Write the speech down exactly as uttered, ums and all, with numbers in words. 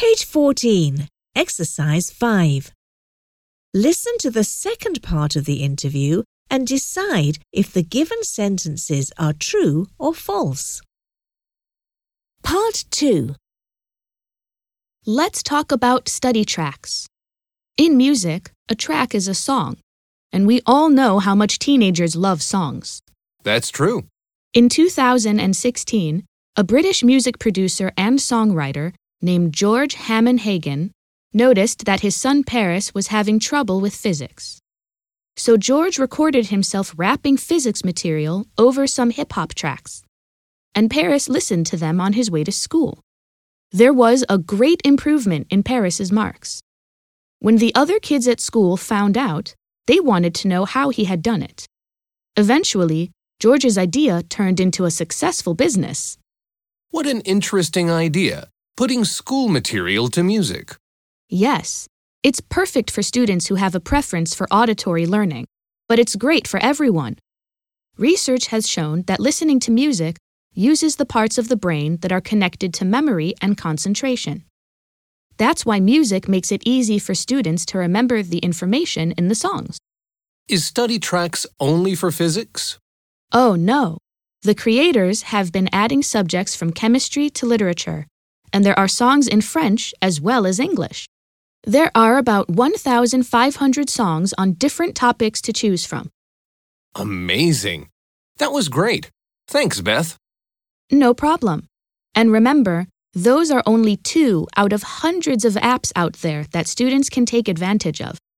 Page fourteen, Exercise five. Listen to the second part of the interview and decide if the given sentences are true or false. Part two. Let's talk about study tracks. In music, a track is a song, and we all know how much teenagers love songs. That's true. In two thousand sixteen, a British music producer and songwriter named George Hammond Hagen noticed that his son Paris was having trouble with physics. So George recorded himself rapping physics material over some hip-hop tracks, and Paris listened to them on his way to school. There was a great improvement in Paris's marks. When the other kids at school found out, they wanted to know how he had done it. Eventually, George's idea turned into a successful business. What an interesting idea, putting school material to music. Yes, it's perfect for students who have a preference for auditory learning, but it's great for everyone. Research has shown that listening to music uses the parts of the brain that are connected to memory and concentration. That's why music makes it easy for students to remember the information in the songs. Is study tracks only for physics? Oh, no. The creators have been adding subjects from chemistry to literature, and there are songs in French as well as English. There are about one thousand five hundred songs on different topics to choose from. Amazing. That was great. Thanks, Beth. No problem. And remember, those are only two out of hundreds of apps out there that students can take advantage of.